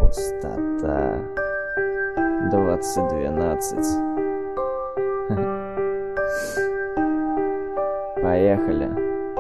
Пустота. 2012. Поехали.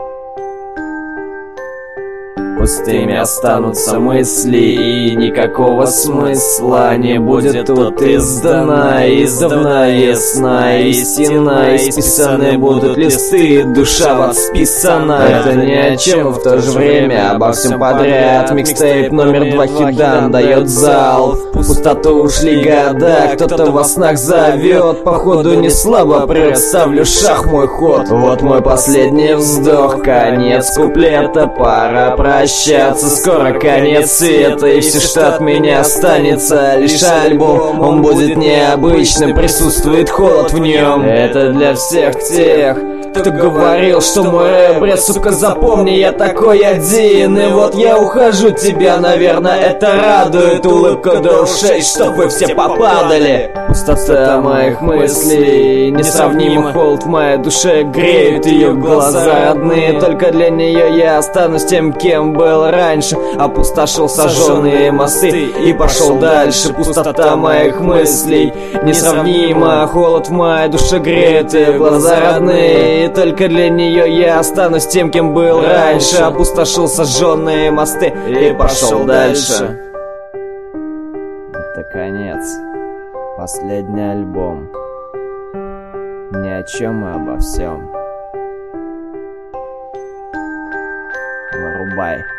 Пустыми останутся мысли, и никакого смысла не будет тут издана ясна истина, исписаны будут листы, душа восписана. Это ни о чем, в то же время обо всем подряд. Микстейп номер 2 Хидан дает зал. В пустоту ушли года, кто-то во снах зовет. Походу не слабо прет, ставлю шах мой ход. Вот мой последний вздох, конец куплета, пора прощаться. Скоро конец света, и все, что от меня останется, лишь альбом. Он будет необычным, присутствует холод в нем. Это для всех тех, кто говорил, что мой рэп бред, сука, запомни, я такой один. И вот я ухожу, тебя, наверное, это радует. Улыбка до ушей, чтоб вы все попадали. Пустота моих мыслей, несравнимый холод в моей душе, греют ее глаза родные. Только для нее я останусь тем, кем был раньше. Опустошил сожженные мосты и пошел дальше. Пустота моих мыслей, несравнимый холод в моей душе, греют ее глаза родные. И только для нее я останусь тем, кем был раньше. Опустошил сожженные мосты и пошел дальше. Это конец. Последний альбом. Ни о чем и обо всем. Вырубай.